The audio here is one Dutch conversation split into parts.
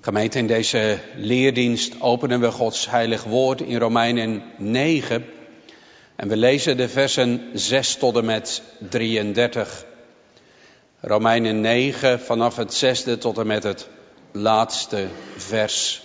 Gemeente, in deze leerdienst openen we Gods heilig woord in Romeinen 9. En we lezen de versen 6 tot en met 33. Romeinen 9 vanaf het 6e tot en met het laatste vers.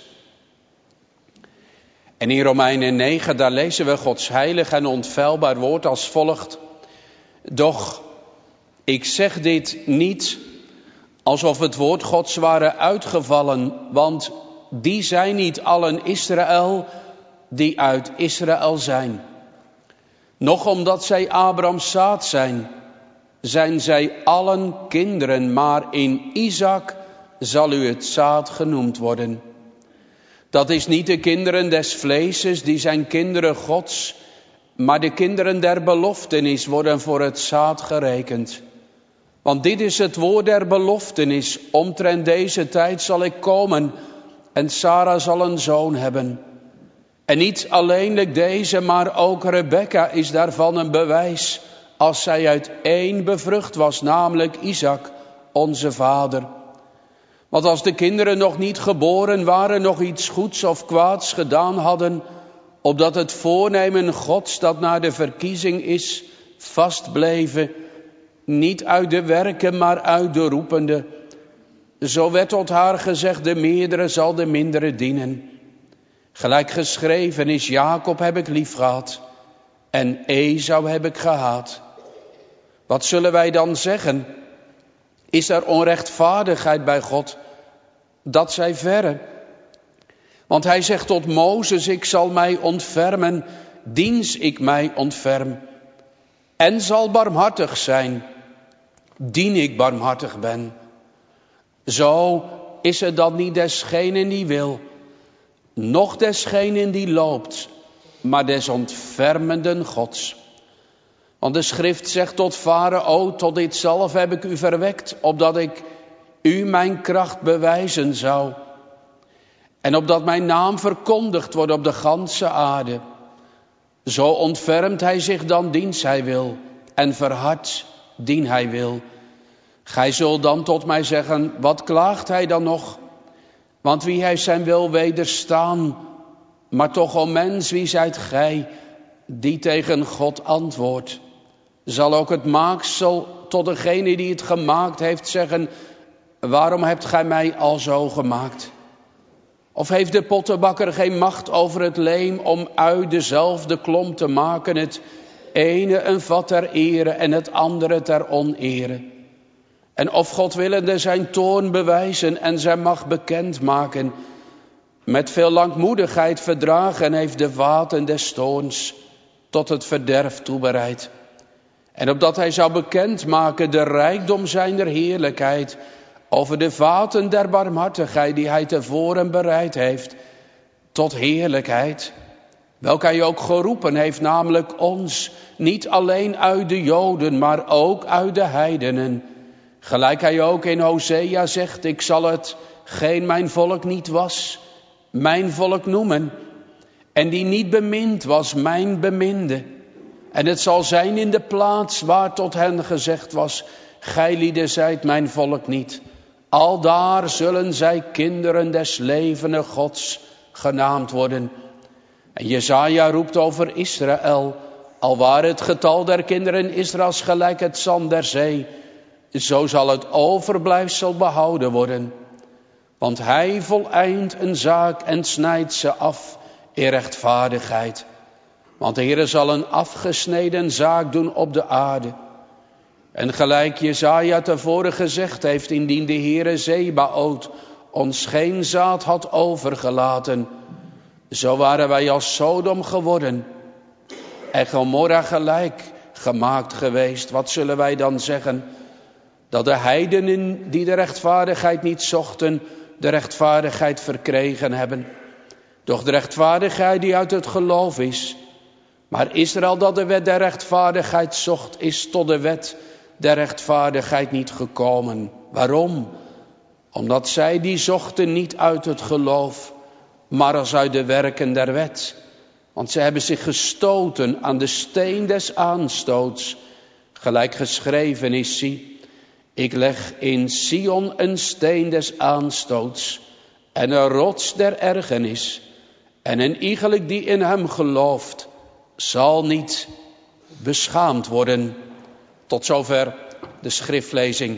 En in Romeinen 9, daar lezen we Gods heilig en onfeilbaar woord als volgt. Doch, ik zeg dit niet alsof het woord Gods ware uitgevallen, want die zijn niet allen Israël die uit Israël zijn. Noch omdat zij Abrahams zaad zijn zij allen kinderen, maar in Isaac zal u het zaad genoemd worden. Dat is niet de kinderen des vleeses, die zijn kinderen Gods, maar de kinderen der beloftenis worden voor het zaad gerekend. Want dit is het woord der beloftenis, omtrent deze tijd zal ik komen en Sara zal een zoon hebben. En niet alleenlijk deze, maar ook Rebekka is daarvan een bewijs, als zij uit één bevrucht was, namelijk Isaac, onze vader. Want als de kinderen nog niet geboren waren, nog iets goeds of kwaads gedaan hadden, opdat het voornemen Gods dat naar de verkiezing is, vastbleven, niet uit de werken, maar uit de roepende. Zo werd tot haar gezegd, de meerdere zal de mindere dienen. Gelijk geschreven is, Jacob heb ik lief gehad en Esau heb ik gehaat. Wat zullen wij dan zeggen? Is er onrechtvaardigheid bij God? Dat zij verre. Want hij zegt tot Mozes, ik zal mij ontfermen, diens ik mij ontferm. En zal barmhartig zijn, dien ik barmhartig ben. Zo is het dan niet desgenen die wil, noch desgenen die loopt, maar des ontfermenden Gods. Want de schrift zegt tot Farao, tot dit zelf heb ik u verwekt, opdat ik u mijn kracht bewijzen zou. En opdat mijn naam verkondigd wordt op de ganse aarde. Zo ontfermt hij zich dan diens hij wil, en verhardt dien hij wil. Gij zult dan tot mij zeggen, wat klaagt hij dan nog? Want wie heeft zijn wil wederstaan? Maar toch, o mens, wie zijt gij die tegen God antwoordt? Zal ook het maaksel tot degene die het gemaakt heeft zeggen, waarom hebt gij mij al zo gemaakt? Of heeft de pottenbakker geen macht over het leem om uit dezelfde klomp te maken, het ene een vat ter ere en het andere ter onere? En of God willende zijn toorn bewijzen en zijn macht bekendmaken, met veel langmoedigheid verdragen heeft de vaten des toorns tot het verderf toebereid. En opdat hij zou bekendmaken de rijkdom zijner heerlijkheid over de vaten der barmhartigheid die hij tevoren bereid heeft tot heerlijkheid, welke hij ook geroepen heeft, namelijk ons, niet alleen uit de Joden, maar ook uit de heidenen. Gelijk hij ook in Hosea zegt, ik zal het geen mijn volk niet was, mijn volk noemen. En die niet bemind was, mijn beminde. En het zal zijn in de plaats waar tot hen gezegd was, gij lieden zijt mijn volk niet. Aldaar zullen zij kinderen des levenden Gods genaamd worden. En Jesaja roept over Israël, alwaar het getal der kinderen Israëls gelijk het zand der zee, zo zal het overblijfsel behouden worden. Want hij voleind een zaak en snijdt ze af in rechtvaardigheid. Want de Heere zal een afgesneden zaak doen op de aarde. En gelijk Jesaja tevoren gezegd heeft, indien de Heere Zebaoth ons geen zaad had overgelaten, zo waren wij als Sodom geworden en Gomorra gelijk gemaakt geweest. Wat zullen wij dan zeggen? Dat de heidenen die de rechtvaardigheid niet zochten, de rechtvaardigheid verkregen hebben. Doch de rechtvaardigheid die uit het geloof is. Maar Israël dat de wet der rechtvaardigheid zocht, is tot de wet der rechtvaardigheid niet gekomen. Waarom? Omdat zij die zochten niet uit het geloof, maar als uit de werken der wet. Want zij hebben zich gestoten aan de steen des aanstoots. Gelijk geschreven is, zie, ik leg in Sion een steen des aanstoots, en een rots der ergernis. En een iegelijk die in hem gelooft, zal niet beschaamd worden. Tot zover de schriftlezing.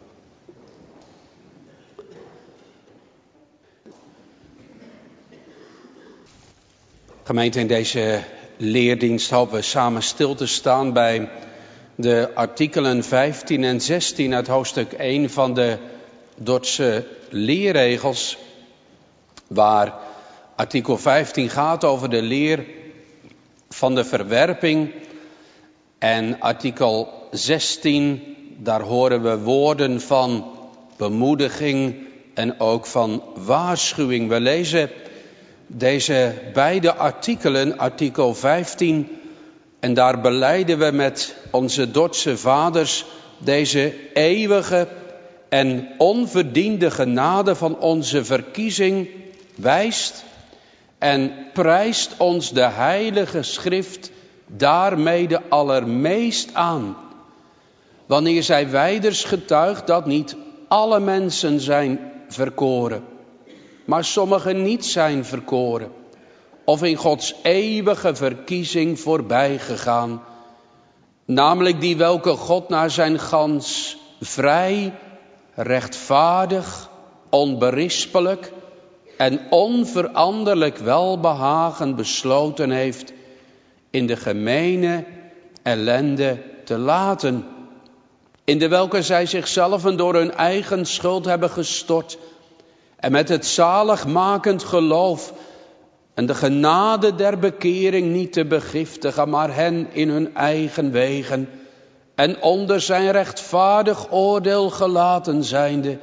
Gemeente, in deze leerdienst hopen we samen stil te staan bij de artikelen 15 en 16 uit hoofdstuk 1 van de Dordtse leerregels, waar artikel 15 gaat over de leer van de verwerping en artikel 16, daar horen we woorden van bemoediging en ook van waarschuwing. We lezen deze beide artikelen, artikel 15, en daar belijden we met onze Dordtse vaders deze eeuwige en onverdiende genade van onze verkiezing wijst en prijst ons de Heilige Schrift daarmede allermeest aan. Wanneer zij wijders getuigt dat niet alle mensen zijn verkoren, maar sommigen niet zijn verkoren, of in Gods eeuwige verkiezing voorbij gegaan, namelijk die welke God naar zijn gans vrij, rechtvaardig, onberispelijk en onveranderlijk welbehagen besloten heeft in de gemene ellende te laten, in de welke zij zichzelf door hun eigen schuld hebben gestort en met het zaligmakend geloof en de genade der bekering niet te begiftigen, maar hen in hun eigen wegen en onder zijn rechtvaardig oordeel gelaten zijnde,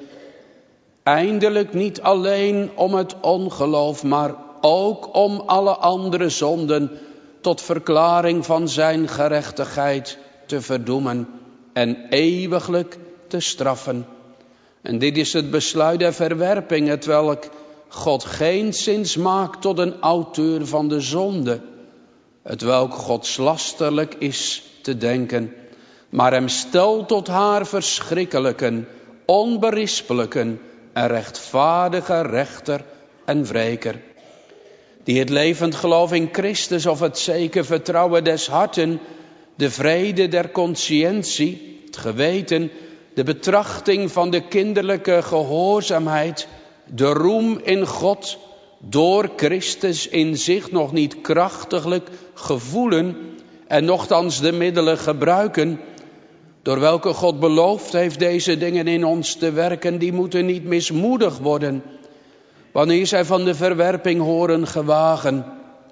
eindelijk niet alleen om het ongeloof, maar ook om alle andere zonden tot verklaring van zijn gerechtigheid te verdoemen en eeuwiglijk te straffen. En dit is het besluit der verwerping, hetwelk God geenszins maakt tot een auteur van de zonde, hetwelk godslasterlijk is te denken, maar hem stelt tot haar verschrikkelijken, onberispelijken en rechtvaardige rechter en wreker, die het levend geloof in Christus of het zeker vertrouwen des harten, de vrede der consciëntie, het geweten, de betrachting van de kinderlijke gehoorzaamheid, de roem in God, door Christus in zich nog niet krachtiglijk gevoelen en nochtans de middelen gebruiken, door welke God beloofd heeft deze dingen in ons te werken, die moeten niet mismoedig worden, wanneer zij van de verwerping horen gewagen,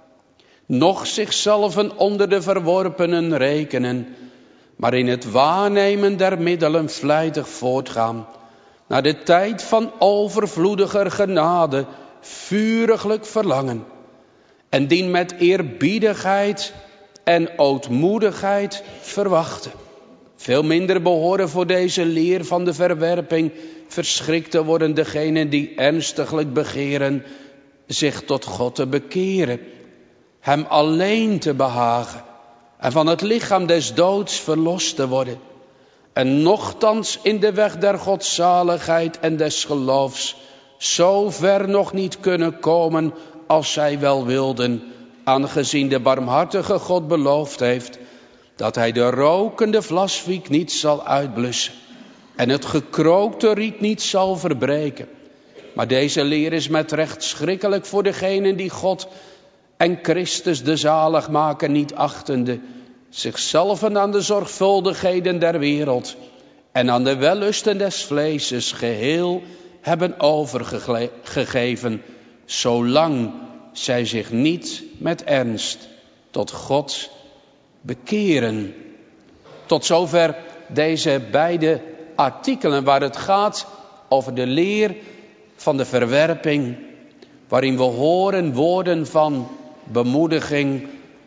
noch zichzelf onder de verworpenen rekenen, maar in het waarnemen der middelen vlijtig voortgaan, naar de tijd van overvloediger genade vuriglijk verlangen, en dien met eerbiedigheid en ootmoedigheid verwachten. Veel minder behoren voor deze leer van de verwerping verschrikt te worden degenen die ernstiglijk begeren zich tot God te bekeren, hem alleen te behagen en van het lichaam des doods verlost te worden, en nochtans in de weg der godzaligheid en des geloofs zo ver nog niet kunnen komen als zij wel wilden, aangezien de barmhartige God beloofd heeft dat hij de rokende vlaswiek niet zal uitblussen en het gekrookte riet niet zal verbreken. Maar deze leer is met recht schrikkelijk voor degenen die God en Christus de zaligmaker niet achtende, zichzelf aan de zorgvuldigheden der wereld en aan de wellusten des vleeses geheel hebben overgegeven, zolang zij zich niet met ernst tot God bekeren. Tot zover deze beide artikelen waar het gaat over de leer van de verwerping, waarin we horen woorden van bemoediging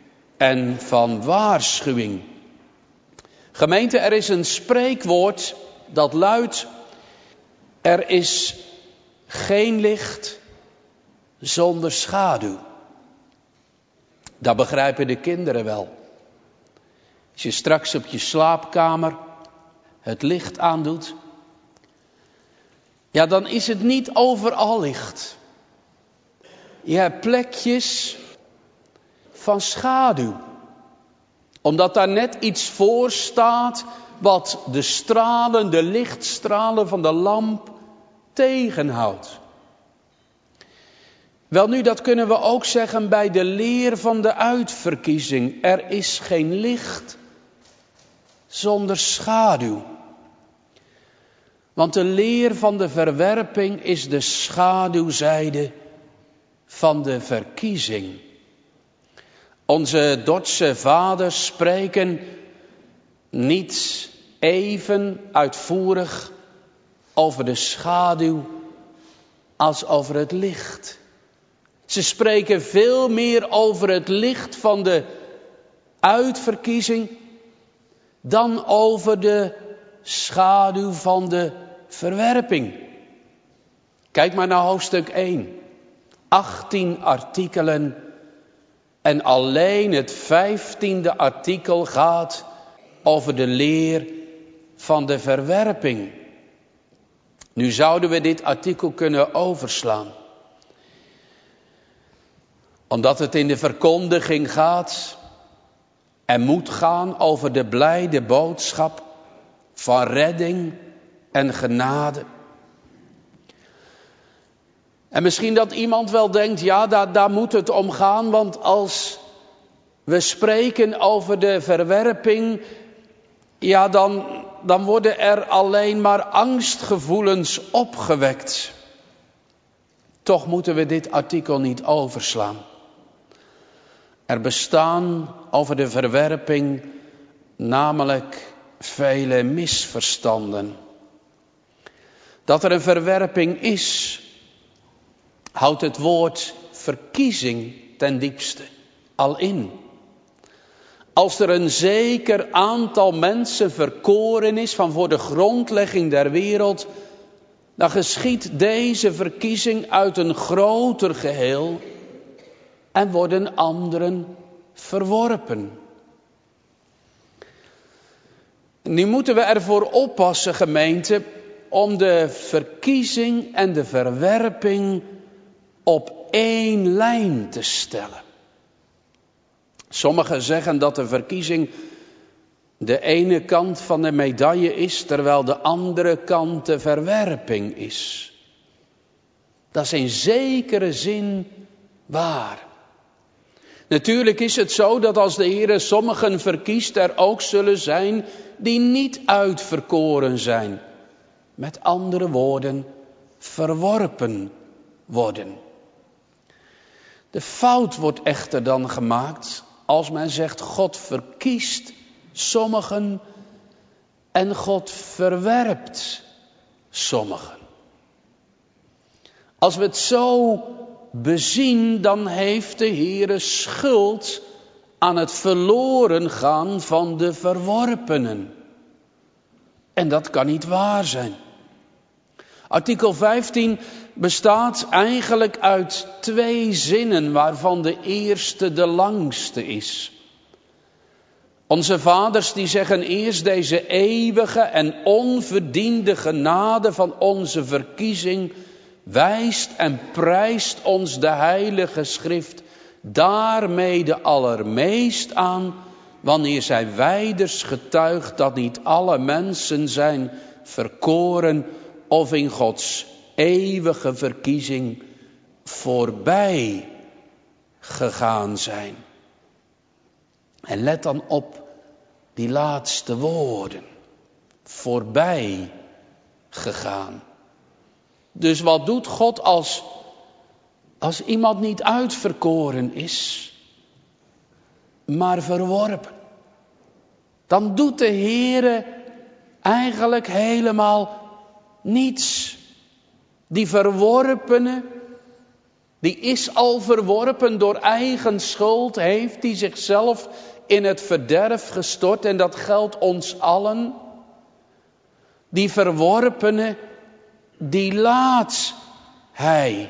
en van waarschuwing. Gemeente, er is een spreekwoord dat luidt: er is geen licht zonder schaduw. Dat begrijpen de kinderen wel. Als je straks op je slaapkamer het licht aandoet, ja, dan is het niet overal licht. Je hebt plekjes van schaduw. Omdat daar net iets voor staat wat de lichtstralen van de lamp tegenhoudt. Welnu, dat kunnen we ook zeggen bij de leer van de uitverkiezing. Er is geen licht zonder schaduw. Want de leer van de verwerping is de schaduwzijde van de verkiezing. Onze Dordtse vaders spreken niet even uitvoerig over de schaduw als over het licht. Ze spreken veel meer over het licht van de uitverkiezing dan over de schaduw van de verwerping. Kijk maar naar hoofdstuk 1. 18 artikelen en alleen het 15e artikel gaat over de leer van de verwerping. Nu zouden we dit artikel kunnen overslaan. Omdat het in de verkondiging gaat en moet gaan over de blijde boodschap van redding en genade. En misschien dat iemand wel denkt, ja, daar moet het om gaan, want als we spreken over de verwerping, ja, dan worden er alleen maar angstgevoelens opgewekt. Toch moeten we dit artikel niet overslaan. Er bestaan over de verwerping namelijk vele misverstanden. Dat er een verwerping is, houdt het woord verkiezing ten diepste al in. Als er een zeker aantal mensen verkoren is van voor de grondlegging der wereld, dan geschiedt deze verkiezing uit een groter geheel en worden anderen verworpen. Nu moeten we ervoor oppassen, gemeente, om de verkiezing en de verwerping op één lijn te stellen. Sommigen zeggen dat de verkiezing de ene kant van de medaille is, terwijl de andere kant de verwerping is. Dat is in zekere zin waar. Natuurlijk is het zo dat als de Heer sommigen verkiest, er ook zullen zijn die niet uitverkoren zijn. Met andere woorden, verworpen worden. De fout wordt echter dan gemaakt als men zegt God verkiest sommigen en God verwerpt sommigen. Als we het zo bezien, dan heeft de Heere schuld aan het verloren gaan van de verworpenen. En dat kan niet waar zijn. Artikel 15 bestaat eigenlijk uit 2 zinnen, waarvan de eerste de langste is. Onze vaders die zeggen eerst deze eeuwige en onverdiende genade van onze verkiezing wijst en prijst ons de Heilige Schrift daarmede allermeest aan, wanneer zij wijders getuigt dat niet alle mensen zijn verkoren of in Gods eeuwige verkiezing voorbij gegaan zijn. En let dan op die laatste woorden. Voorbij gegaan. Dus wat doet God als iemand niet uitverkoren is, maar verworpen? Dan doet de Heere eigenlijk helemaal niets. Die verworpene, die is al verworpen door eigen schuld, heeft die zichzelf in het verderf gestort en dat geldt ons allen. Die verworpene, die laat hij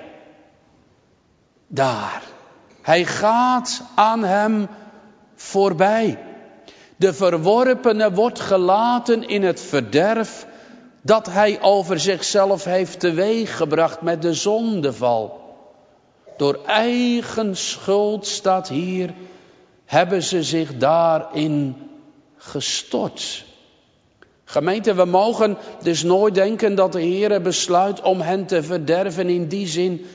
daar. Hij gaat aan hem voorbij. De verworpene wordt gelaten in het verderf dat hij over zichzelf heeft teweeggebracht met de zondeval. Door eigen schuld, staat hier, hebben ze zich daarin gestort. Gemeente, we mogen dus nooit denken dat de Heer besluit om hen te verderven in die zin.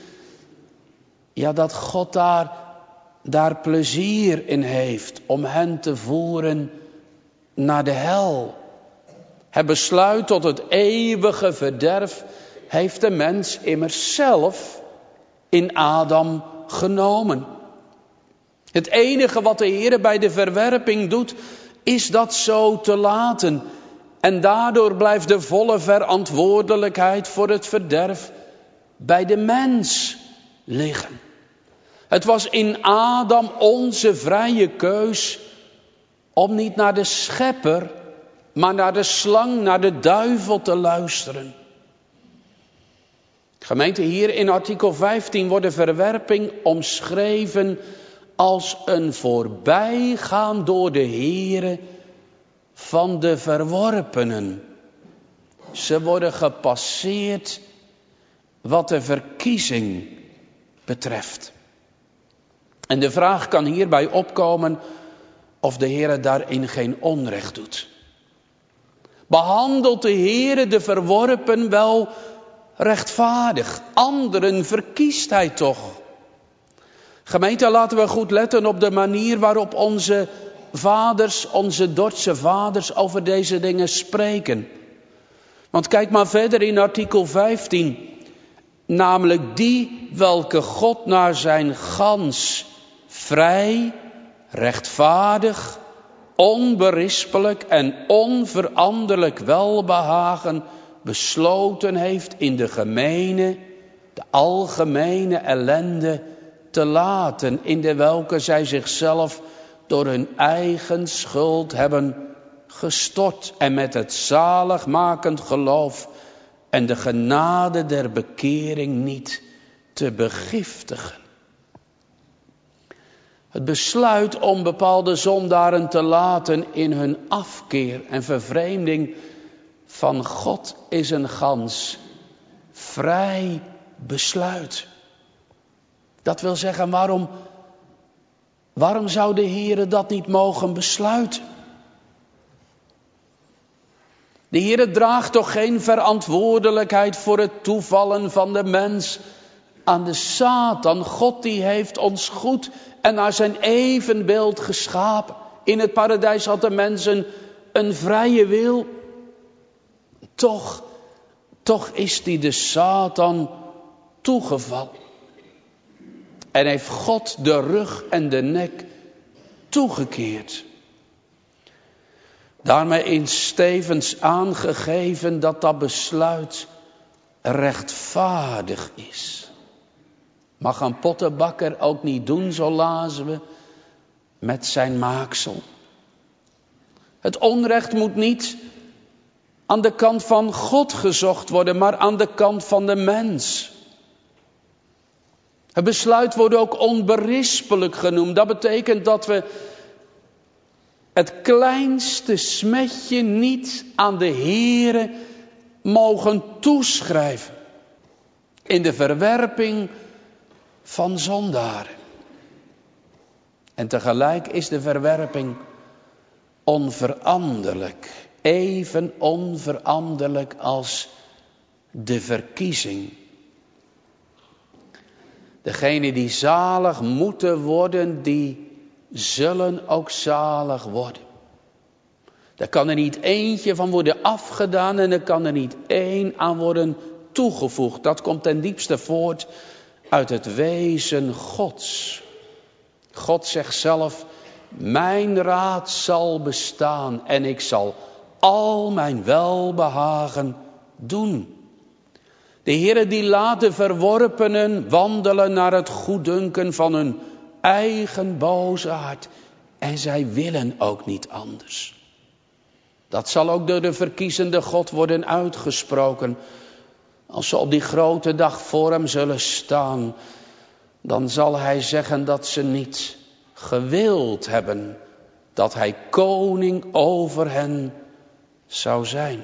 Ja, dat God daar plezier in heeft om hen te voeren naar de hel. Het besluit tot het eeuwige verderf heeft de mens immers zelf in Adam genomen. Het enige wat de Heer bij de verwerping doet, is dat zo te laten. En daardoor blijft de volle verantwoordelijkheid voor het verderf bij de mens liggen. Het was in Adam onze vrije keus om niet naar de schepper, maar naar de slang, naar de duivel te luisteren. Gemeente, hier in artikel 15 wordt de verwerping omschreven als een voorbijgaan door de Heere van de verworpenen. Ze worden gepasseerd wat de verkiezing betreft. En de vraag kan hierbij opkomen of de Heere daarin geen onrecht doet. Behandelt de Heere de verworpen wel rechtvaardig? Anderen verkiest hij toch? Gemeente, laten we goed letten op de manier waarop onze vaders, onze Dordtse vaders over deze dingen spreken. Want kijk maar verder in artikel 15. Namelijk die welke God naar zijn gans vrij, rechtvaardig, onberispelijk en onveranderlijk welbehagen besloten heeft in de algemene ellende te laten, in de welke zij zichzelf door hun eigen schuld hebben gestort en met het zaligmakend geloof en de genade der bekering niet te begiftigen. Het besluit om bepaalde zondaren te laten in hun afkeer en vervreemding van God is een gans vrij besluit. Dat wil zeggen, waarom zou de Heere dat niet mogen besluiten? De Heere draagt toch geen verantwoordelijkheid voor het toevallen van de mens aan de Satan. God die heeft ons goed en naar zijn evenbeeld geschapen. In het paradijs had de mens een vrije wil. Toch is die de Satan toegevallen. En heeft God de rug en de nek toegekeerd. Daarmee is stevens aangegeven dat besluit rechtvaardig is. Mag een pottenbakker ook niet doen, zo lazen we, met zijn maaksel. Het onrecht moet niet aan de kant van God gezocht worden, maar aan de kant van de mens. Het besluit wordt ook onberispelijk genoemd. Dat betekent dat we het kleinste smetje niet aan de Heere mogen toeschrijven. In de verwerping van zondaren. En tegelijk is de verwerping onveranderlijk. Even onveranderlijk als de verkiezing. Degenen die zalig moeten worden, die zullen ook zalig worden. Daar kan er niet eentje van worden afgedaan en er kan er niet één aan worden toegevoegd. Dat komt ten diepste voort uit het wezen Gods. God zegt zelf, mijn raad zal bestaan en ik zal al mijn welbehagen doen. De Heere die laat de verworpenen wandelen naar het goeddunken van hun eigen boze hart. En zij willen ook niet anders. Dat zal ook door de verkiezende God worden uitgesproken. Als ze op die grote dag voor hem zullen staan, dan zal hij zeggen dat ze niet gewild hebben dat hij koning over hen zou zijn.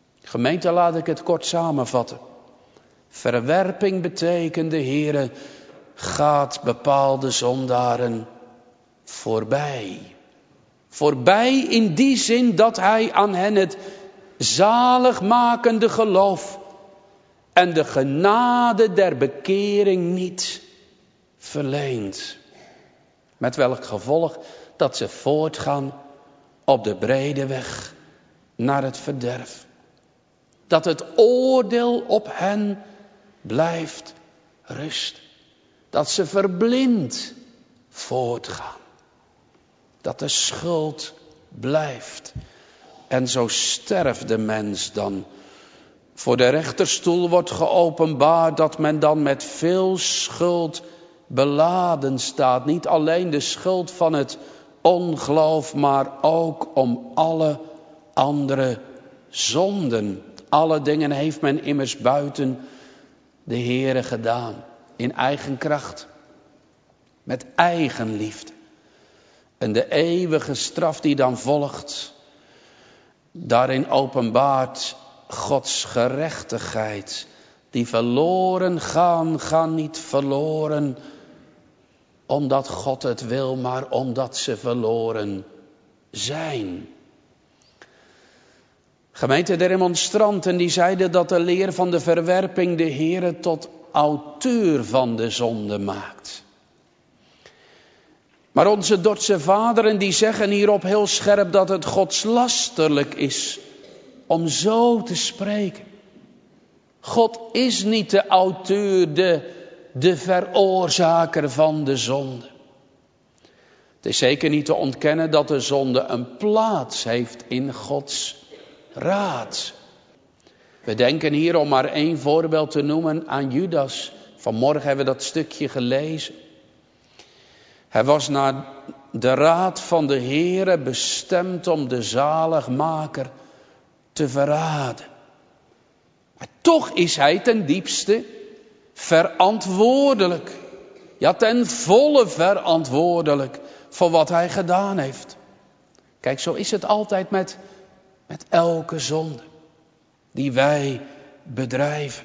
Gemeente, laat ik het kort samenvatten. Verwerping betekent de Heere gaat bepaalde zondaren voorbij. Voorbij in die zin dat hij aan hen het zaligmakende geloof en de genade der bekering niet verleent. Met welk gevolg? Dat ze voortgaan op de brede weg naar het verderf. Dat het oordeel op hen blijft rusten. Dat ze verblind voortgaan. Dat de schuld blijft. En zo sterft de mens dan. Voor de rechterstoel wordt geopenbaard dat men dan met veel schuld beladen staat. Niet alleen de schuld van het ongeloof, maar ook om alle andere zonden. Alle dingen heeft men immers buiten de Heere gedaan. In eigen kracht. Met eigen liefde. En de eeuwige straf die dan volgt. Daarin openbaart Gods gerechtigheid. Die verloren gaan niet verloren omdat God het wil, maar omdat ze verloren zijn. Gemeente, de remonstranten die zeiden dat de leer van de verwerping de Heere tot auteur van de zonde maakt. Maar onze Dordtse vaderen die zeggen hierop heel scherp dat het godslasterlijk is om zo te spreken. God is niet de auteur, de veroorzaker van de zonde. Het is zeker niet te ontkennen dat de zonde een plaats heeft in Gods raad. We denken hier, om maar één voorbeeld te noemen, aan Judas. Vanmorgen hebben we dat stukje gelezen. Hij was naar de raad van de Heere bestemd om de zaligmaker te verraden. Maar toch is hij ten diepste verantwoordelijk. Ja, ten volle verantwoordelijk voor wat hij gedaan heeft. Kijk, zo is het altijd met elke zonde die wij bedrijven.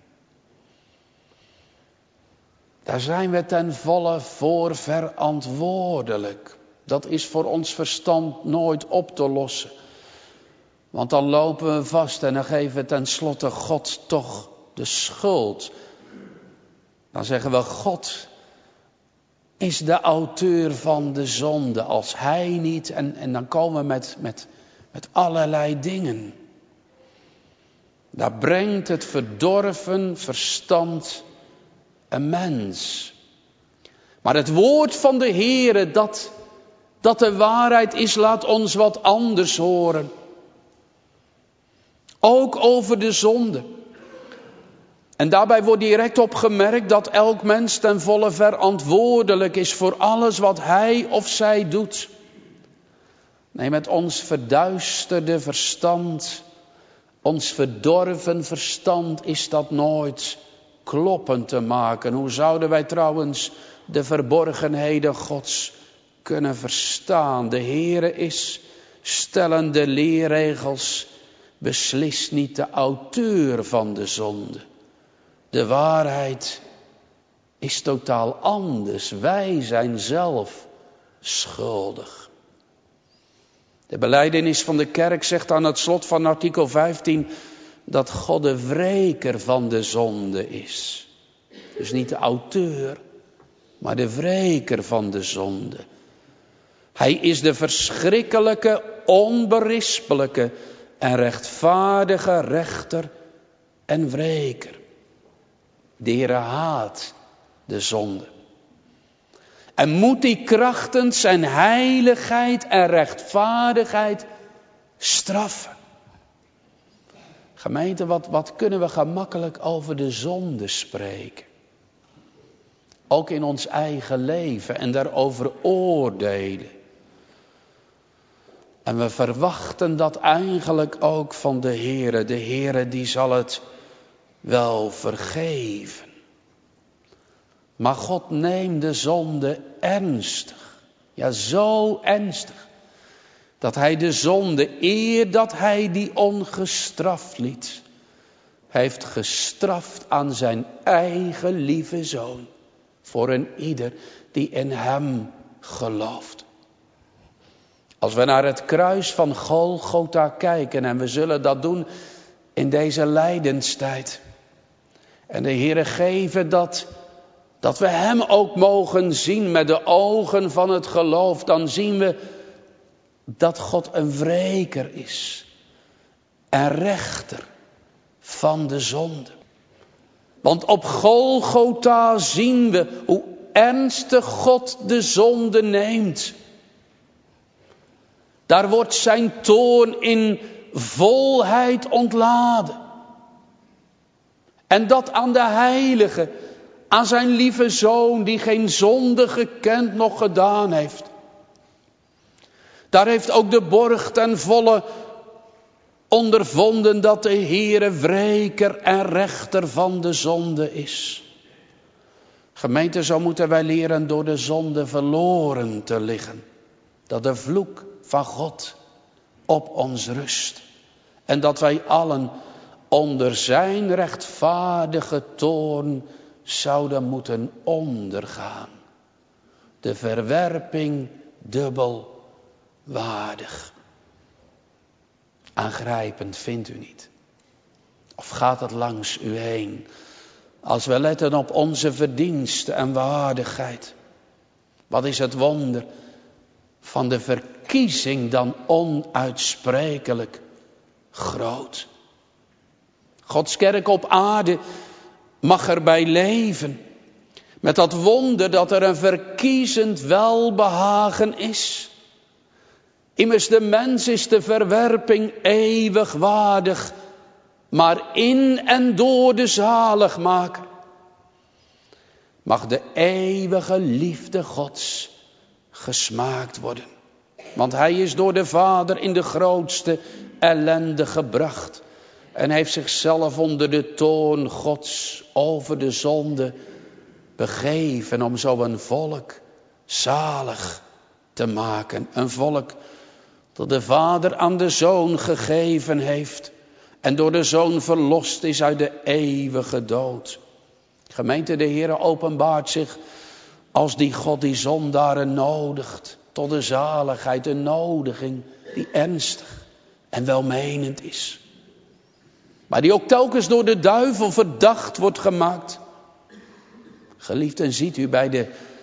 Daar zijn we ten volle voor verantwoordelijk. Dat is voor ons verstand nooit op te lossen. Want dan lopen we vast en dan geven we tenslotte God toch de schuld. Dan zeggen we, God is de auteur van de zonde. Als hij niet, en dan komen we met allerlei dingen. Daar brengt het verdorven verstand een mens. Maar het woord van de Heere dat de waarheid is, laat ons wat anders horen. Ook over de zonde. En daarbij wordt direct opgemerkt dat elk mens ten volle verantwoordelijk is voor alles wat hij of zij doet. Nee, met ons verduisterde verstand, ons verdorven verstand is dat nooit kloppend te maken. Hoe zouden wij trouwens de verborgenheden Gods kunnen verstaan? De Heere is, stellen de leerregels, beslist niet de auteur van de zonde. De waarheid is totaal anders. Wij zijn zelf schuldig. De belijdenis van de kerk zegt aan het slot van artikel 15... dat God de wreker van de zonde is. Dus niet de auteur, maar de wreker van de zonde. Hij is de verschrikkelijke, onberispelijke en rechtvaardige rechter en wreker. De Heere haat de zonde. En moet die krachtens zijn heiligheid en rechtvaardigheid straffen. Gemeente, wat kunnen we gemakkelijk over de zonde spreken? Ook in ons eigen leven en daarover oordelen. En we verwachten dat eigenlijk ook van de Heere. De Heere die zal het wel vergeven. Maar God neemt de zonde ernstig. Ja, zo ernstig. Dat hij de zonde, eer dat hij die ongestraft liet, heeft gestraft aan zijn eigen lieve zoon. voor een ieder die in hem gelooft. Als we naar het kruis van Golgotha kijken, en we zullen dat doen in deze lijdenstijd. En de Heere geven dat we hem ook mogen zien met de ogen van het geloof. Dan zien we dat God een wreker is en rechter van de zonde. Want op Golgotha zien we hoe ernstig God de zonde neemt. Daar wordt zijn toorn in volheid ontladen. En dat aan de heilige, aan zijn lieve zoon die geen zonde gekend nog gedaan heeft. Daar heeft ook de borg ten volle ondervonden dat de Heere wreker en rechter van de zonde is. Gemeente, zo moeten wij leren door de zonde verloren te liggen. Dat de vloek van God op ons rust. En dat wij allen onder zijn rechtvaardige toorn zouden moeten ondergaan. De verwerping dubbelwaardig. Aangrijpend, vindt u niet? Of gaat het langs u heen? Als we letten op onze verdiensten en waardigheid. Wat is het wonder van de verkiezing dan onuitsprekelijk groot. Gods kerk op aarde mag erbij leven. Met dat wonder dat er een verkiezend welbehagen is. Immers de mens is de verwerping eeuwig waardig, maar in en door de zaligmaker mag de eeuwige liefde Gods gesmaakt worden. Want hij is door de Vader in de grootste ellende gebracht en heeft zichzelf onder de toorn Gods over de zonde begeven om zo een volk zalig te maken. Een volk dat de Vader aan de Zoon gegeven heeft en door de Zoon verlost is uit de eeuwige dood. Gemeente, de Heere openbaart zich als die God die zondaren nodigt tot de zaligheid, een nodiging die ernstig en welmenend is. Maar die ook telkens door de duivel verdacht wordt gemaakt. Geliefden, ziet u bij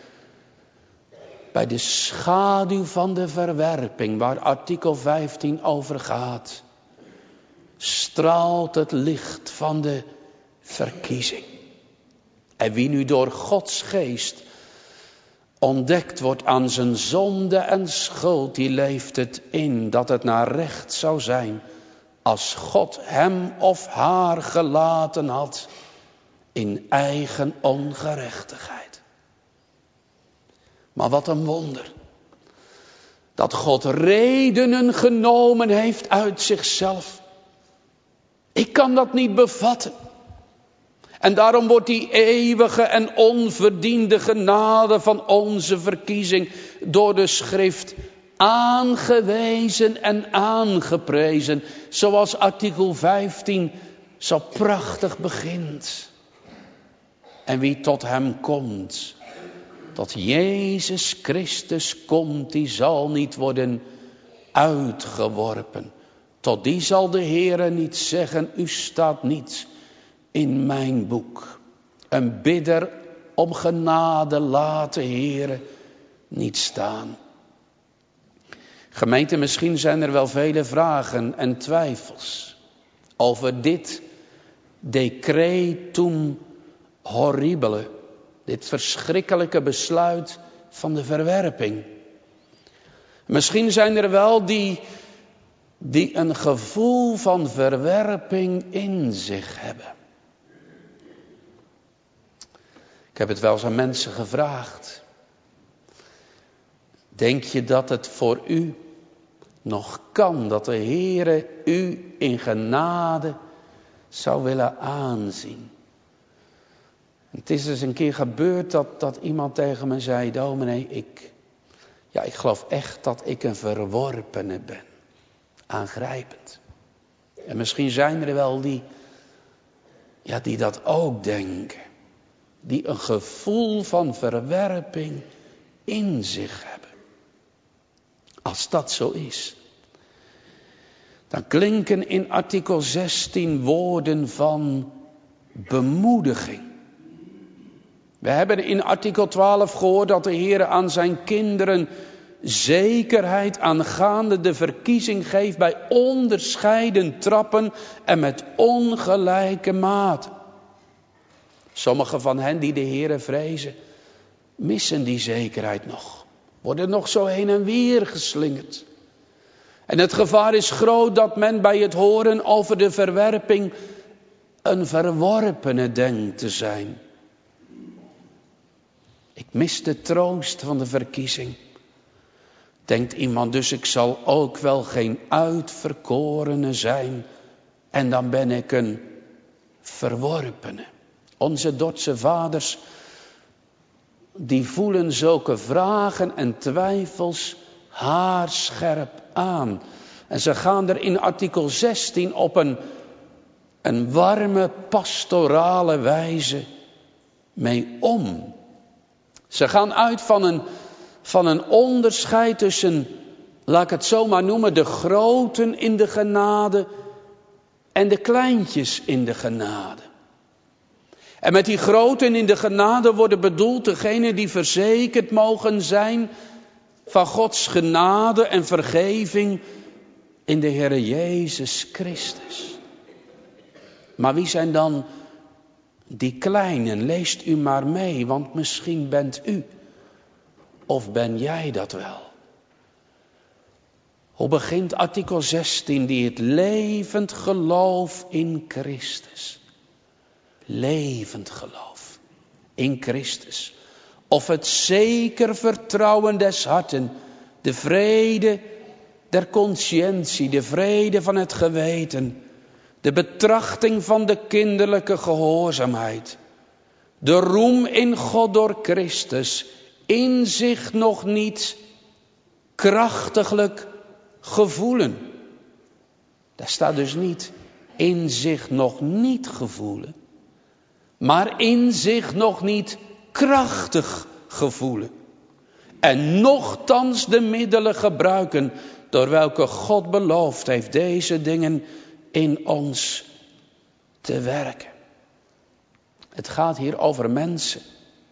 de schaduw van de verwerping, waar artikel 15 over gaat, straalt het licht van de verkiezing. En wie nu door Gods geest ontdekt wordt aan zijn zonde en schuld, die leeft het in dat het naar recht zou zijn als God hem of haar gelaten had in eigen ongerechtigheid. Maar wat een wonder, dat God redenen genomen heeft uit zichzelf. Ik kan dat niet bevatten. En daarom wordt die eeuwige en onverdiende genade van onze verkiezing door de schrift aangewezen en aangeprezen. Zoals artikel 15 zo prachtig begint. En wie tot hem komt, tot Jezus Christus komt, die zal niet worden uitgeworpen. Tot die zal de Heere niet zeggen, u staat niet in mijn boek. Een bidder om genade laat de Heere niet staan. Gemeente, misschien zijn er wel vele vragen en twijfels over dit decretum horribile, dit verschrikkelijke besluit van de verwerping. Misschien zijn er wel die een gevoel van verwerping in zich hebben. Ik heb het wel eens aan mensen gevraagd. Denk je dat het voor u nog kan, dat de Heere u in genade zou willen aanzien? Het is eens een keer gebeurd dat iemand tegen me zei, dominee, ik geloof echt dat ik een verworpene ben. Aangrijpend. En misschien zijn er wel die dat ook denken. die een gevoel van verwerping in zich hebben. Als dat zo is, dan klinken in artikel 16 woorden van bemoediging. We hebben in artikel 12 gehoord dat de Heer aan zijn kinderen zekerheid aangaande de verkiezing geeft bij onderscheiden trappen en met ongelijke maat. Sommigen van hen die de Heere vrezen, missen die zekerheid nog. Worden nog zo heen en weer geslingerd. En het gevaar is groot dat men bij het horen over de verwerping een verworpene denkt te zijn. Ik mis de troost van de verkiezing. Denkt iemand, dus ik zal ook wel geen uitverkorene zijn. En dan ben ik een verworpene. Onze Dordtse vaders, die voelen zulke vragen en twijfels haarscherp aan. En ze gaan er in artikel 16 op een warme, pastorale wijze mee om. Ze gaan uit van een onderscheid tussen, laat ik het zo maar noemen, de groten in de genade en de kleintjes in de genade. En met die groten in de genade worden bedoeld degenen die verzekerd mogen zijn van Gods genade en vergeving in de Heere Jezus Christus. Maar wie zijn dan die kleinen? Leest u maar mee, want misschien bent u of ben jij dat wel. Hoe begint artikel 16, die het levend geloof in Christus. Levend geloof in Christus. Of het zeker vertrouwen des harten, de vrede der consciëntie, de vrede van het geweten, de betrachting van de kinderlijke gehoorzaamheid, de roem in God door Christus, in zich nog niet krachtiglijk gevoelen. Daar staat dus niet in zich nog niet gevoelen, maar in zich nog niet krachtig gevoelen. En nochtans de middelen gebruiken door welke God beloofd heeft deze dingen in ons te werken. Het gaat hier over mensen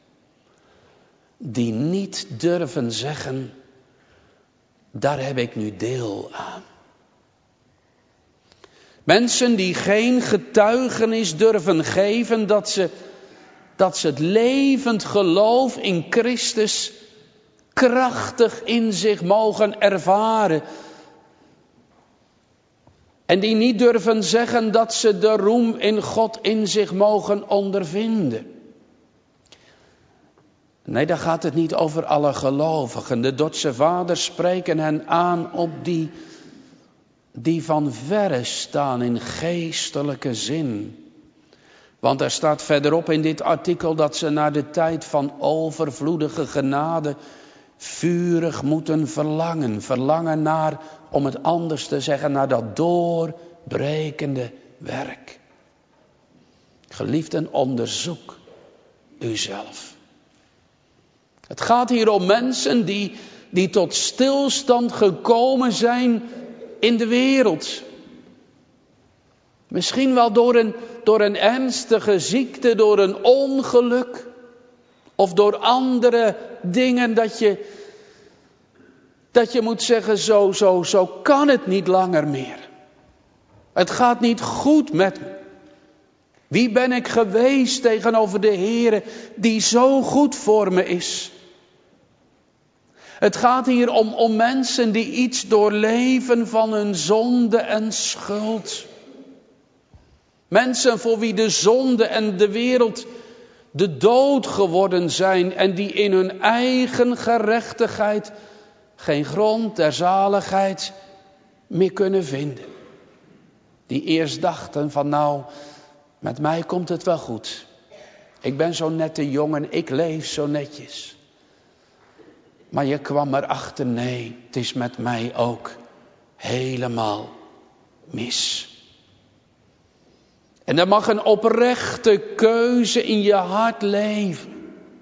die niet durven zeggen, daar heb ik nu deel aan. Mensen die geen getuigenis durven geven dat ze het levend geloof in Christus krachtig in zich mogen ervaren. En die niet durven zeggen dat ze de roem in God in zich mogen ondervinden. Nee, daar gaat het niet over alle gelovigen. De Dordtse vaders spreken hen aan op die van verre staan in geestelijke zin. Want er staat verderop in dit artikel dat ze naar de tijd van overvloedige genade vurig moeten verlangen. Verlangen naar, om het anders te zeggen, naar dat doorbrekende werk. Geliefden, onderzoek uzelf. Het gaat hier om mensen die tot stilstand gekomen zijn in de wereld. Misschien wel door een ernstige ziekte, door een ongeluk. Of door andere dingen dat je moet zeggen, zo kan het niet langer meer. Het gaat niet goed met me. Wie ben ik geweest tegenover de Heere die zo goed voor me is? Het gaat hier om mensen die iets doorleven van hun zonde en schuld. Mensen voor wie de zonde en de wereld de dood geworden zijn en die in hun eigen gerechtigheid geen grond der zaligheid meer kunnen vinden. Die eerst dachten van nou, met mij komt het wel goed. Ik ben zo'n nette jongen, ik leef zo netjes. Maar je kwam erachter, nee, het is met mij ook helemaal mis. En er mag een oprechte keuze in je hart leven.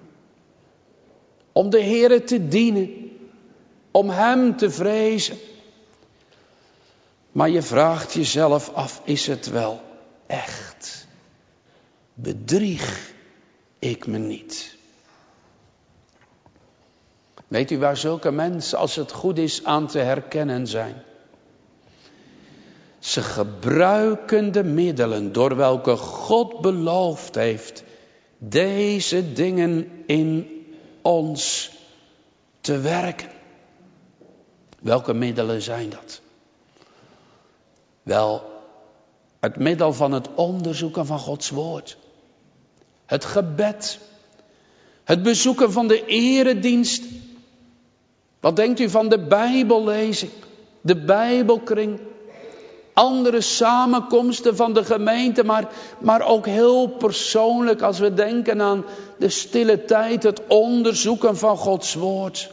Om de Heere te dienen. Om Hem te vrezen. Maar je vraagt jezelf af, is het wel echt? Bedrieg ik me niet? Weet u waar zulke mensen, als het goed is, aan te herkennen zijn? Ze gebruiken de middelen door welke God beloofd heeft deze dingen in ons te werken. Welke middelen zijn dat? Wel, het middel van het onderzoeken van Gods woord. Het gebed. Het bezoeken van de eredienst. Wat denkt u van de Bijbellezing? De Bijbelkring. Andere samenkomsten van de gemeente, maar ook heel persoonlijk als we denken aan de stille tijd, het onderzoeken van Gods woord.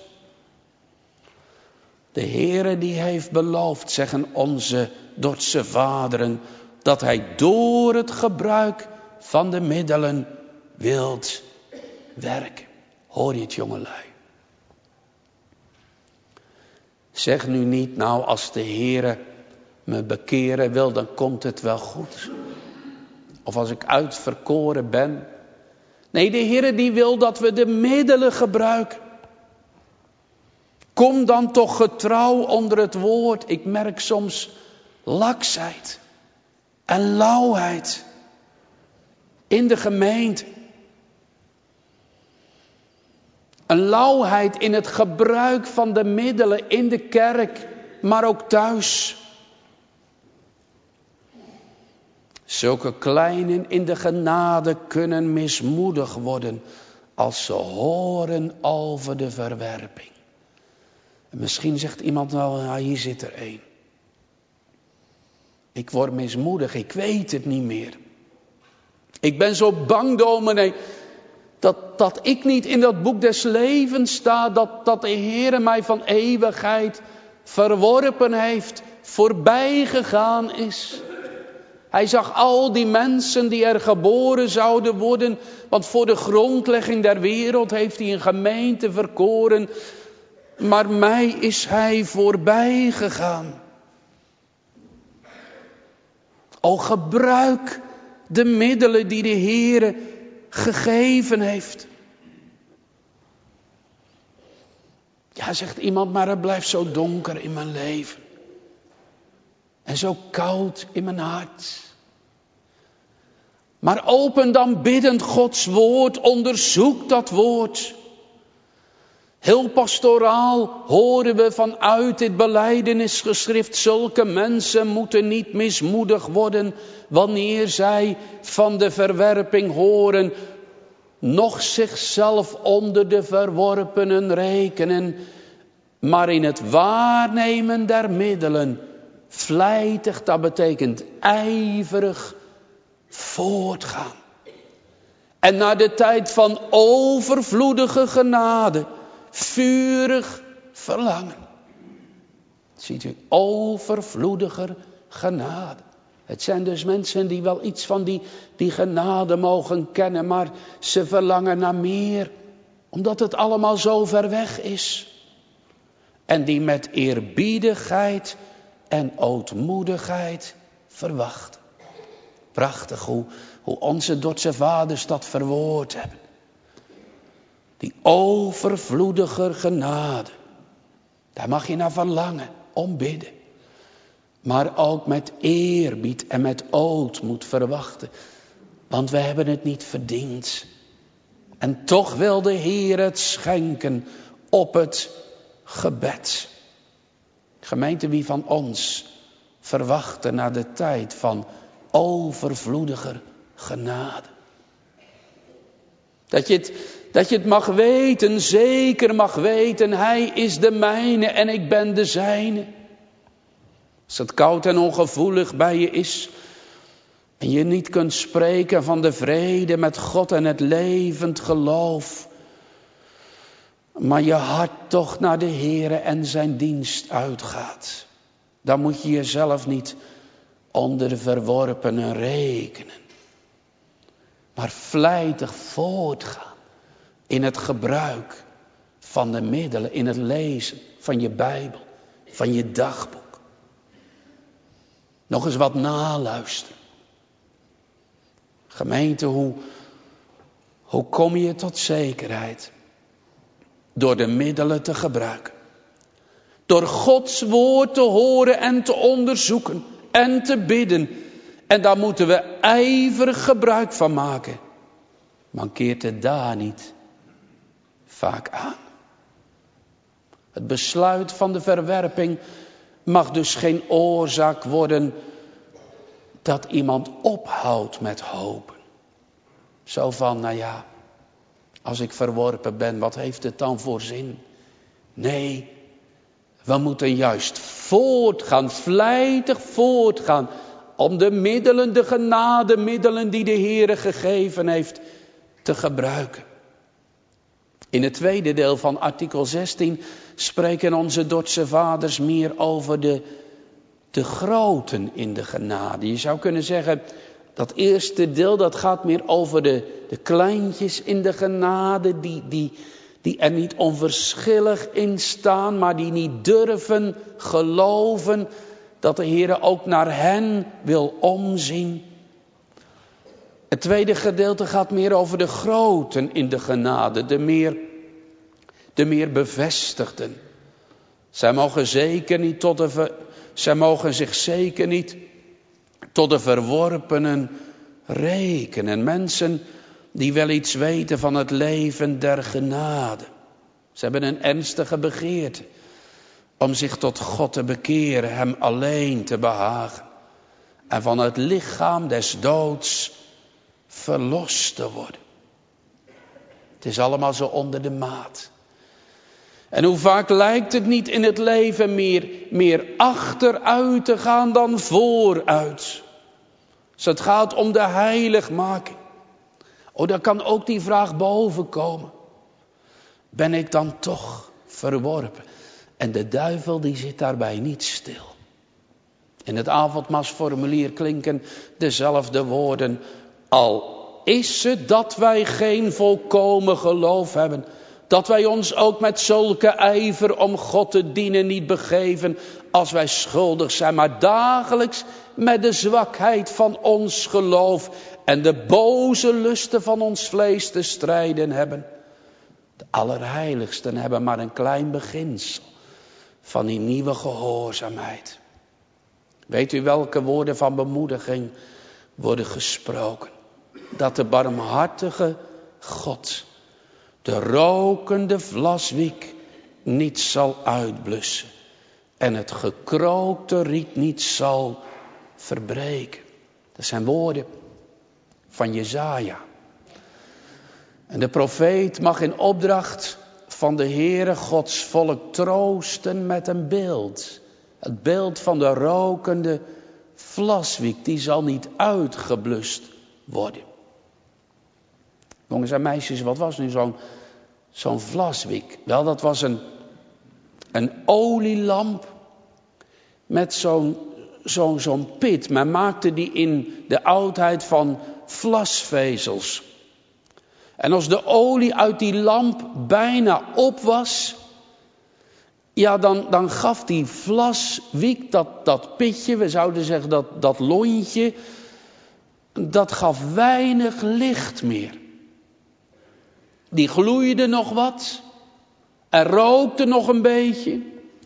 De Heere die heeft beloofd, zeggen onze Dordtse vaderen, dat Hij door het gebruik van de middelen wilt werken. Hoor je het, jongelui? Zeg nu niet, nou als de Heere me bekeren wil, dan komt het wel goed. Of als ik uitverkoren ben. Nee, de Heere die wil dat we de middelen gebruiken. Kom dan toch getrouw onder het woord. Ik merk soms laksheid en lauwheid in de gemeente. Een lauwheid in het gebruik van de middelen in de kerk, maar ook thuis. Zulke kleinen in de genade kunnen mismoedig worden als ze horen over de verwerping. En misschien zegt iemand wel, nou, hier zit er één. Ik word mismoedig, ik weet het niet meer. Ik ben zo bang, dominee, dat ik niet in dat boek des levens sta, dat de Heere mij van eeuwigheid verworpen heeft, voorbij gegaan is. Hij zag al die mensen die er geboren zouden worden, want voor de grondlegging der wereld heeft hij een gemeente verkoren, maar mij is hij voorbij gegaan. O, gebruik de middelen die de Heere gegeven heeft. Ja, zegt iemand, maar het blijft zo donker in mijn leven. En zo koud in mijn hart. Maar open dan biddend Gods woord, onderzoek dat woord. Heel pastoraal horen we vanuit dit belijdenisgeschrift, zulke mensen moeten niet mismoedig worden wanneer zij van de verwerping horen, noch zichzelf onder de verworpenen rekenen, maar in het waarnemen der middelen, vlijtig, dat betekent ijverig voortgaan. En naar de tijd van overvloedige genade, vurig verlangen. Ziet u, overvloediger genade. Het zijn dus mensen die wel iets van die genade mogen kennen, maar ze verlangen naar meer, omdat het allemaal zo ver weg is. En die met eerbiedigheid en ootmoedigheid verwachten. Prachtig hoe onze Dordtse vaders dat verwoord hebben. Die overvloediger genade. Daar mag je naar verlangen, om bidden. Maar ook met eerbied en met ootmoed verwachten. Want we hebben het niet verdiend. En toch wil de Heer het schenken op het gebed. Gemeente, wie van ons verwachten naar de tijd van overvloediger genade. Dat je het mag weten, zeker mag weten, Hij is de mijne en ik ben de zijne. Als het koud en ongevoelig bij je is en je niet kunt spreken van de vrede met God en het levend geloof, maar je hart toch naar de Heere en zijn dienst uitgaat, dan moet je jezelf niet onder de verworpenen rekenen. Maar vlijtig voortgaan in het gebruik van de middelen, in het lezen van je Bijbel, van je dagboek. Nog eens wat naluisteren. Gemeente, hoe kom je tot zekerheid? Door de middelen te gebruiken. Door Gods woord te horen en te onderzoeken en te bidden. En daar moeten we ijverig gebruik van maken. Mankeert het daar niet vaak aan. Het besluit van de verwerping mag dus geen oorzaak worden dat iemand ophoudt met hopen. Zo van, nou ja, als ik verworpen ben, wat heeft het dan voor zin? Nee, we moeten juist voortgaan, vlijtig voortgaan, om de middelen, de genademiddelen die de Heere gegeven heeft, te gebruiken. In het tweede deel van artikel 16 spreken onze Dordtse vaders meer over de groten in de genade. Je zou kunnen zeggen, dat eerste deel dat gaat meer over de kleintjes in de genade, die er niet onverschillig in staan, maar die niet durven geloven dat de Heere ook naar hen wil omzien. Het tweede gedeelte gaat meer over de groten in de genade, de meer bevestigden. Zij mogen zich zeker niet tot de verworpenen rekenen. Mensen die wel iets weten van het leven der genade. Ze hebben een ernstige begeerte om zich tot God te bekeren, hem alleen te behagen. En van het lichaam des doods verlost te worden. Het is allemaal zo onder de maat. En hoe vaak lijkt het niet in het leven meer achteruit te gaan dan vooruit. Als het gaat om de heiligmaking. Dan kan ook die vraag bovenkomen. Ben ik dan toch verworpen? En de duivel die zit daarbij niet stil. In het avondmaalsformulier klinken dezelfde woorden. Al is het dat wij geen volkomen geloof hebben. Dat wij ons ook met zulke ijver om God te dienen niet begeven als wij schuldig zijn. Maar dagelijks met de zwakheid van ons geloof en de boze lusten van ons vlees te strijden hebben. De allerheiligsten hebben maar een klein beginsel van die nieuwe gehoorzaamheid. Weet u welke woorden van bemoediging worden gesproken? Dat de barmhartige God de rokende vlaswiek niet zal uitblussen en het gekrookte riet niet zal verbreken. Dat zijn woorden van Jesaja. En de profeet mag in opdracht van de Heere Gods volk troosten met een beeld. Het beeld van de rokende vlaswiek, die zal niet uitgeblust worden. Jongens en meisjes, wat was nu zo'n vlaswiek? Wel, dat was een olielamp met zo'n pit. Men maakte die in de oudheid van vlasvezels. En als de olie uit die lamp bijna op was, ja, dan gaf die vlaswiek, dat pitje, we zouden zeggen dat lontje, dat gaf weinig licht meer. Die gloeide nog wat. Er rookte nog een beetje.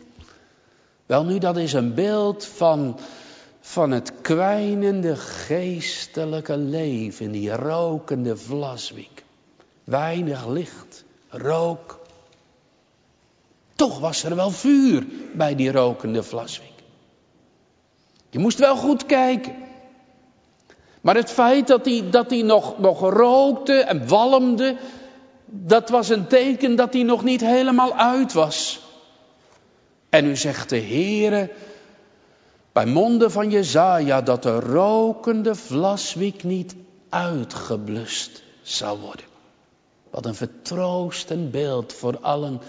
Wel nu, dat is een beeld van het kwijnende geestelijke leven. Die rokende vlaswiek. Weinig licht, rook. Toch was er wel vuur bij die rokende vlaswiek. Je moest wel goed kijken. Maar het feit dat die nog rookte en walmde, dat was een teken dat hij nog niet helemaal uit was. En nu zegt de Heere bij monden van Jesaja dat de rokende vlaswiek niet uitgeblust zal worden. Wat een vertroostend beeld voor allen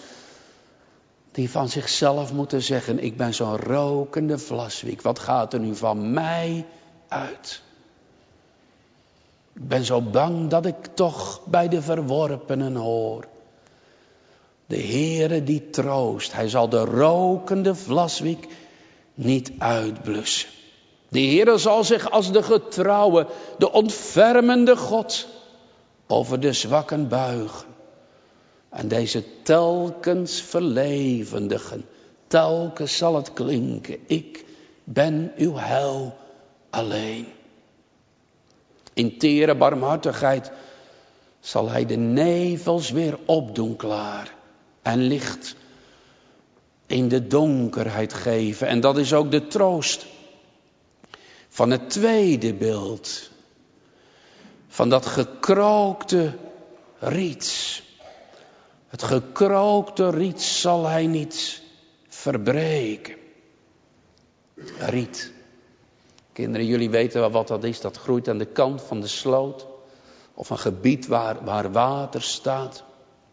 die van zichzelf moeten zeggen, ik ben zo'n rokende vlaswiek. Wat gaat er nu van mij uit? Ik ben zo bang dat ik toch bij de verworpenen hoor. De Heere die troost, hij zal de rokende vlaswiek niet uitblussen. De Heere zal zich als de getrouwe, de ontfermende God over de zwakken buigen. En deze telkens verlevendigen, telkens zal het klinken. Ik ben uw heil alleen. In tere barmhartigheid zal hij de nevels weer opdoen klaar. En licht in de donkerheid geven. En dat is ook de troost van het tweede beeld. Van dat gekrookte riet. Het gekrookte riet zal hij niet verbreken. Riet. Kinderen, jullie weten wel wat dat is. Dat groeit aan de kant van de sloot. Of een gebied waar water staat.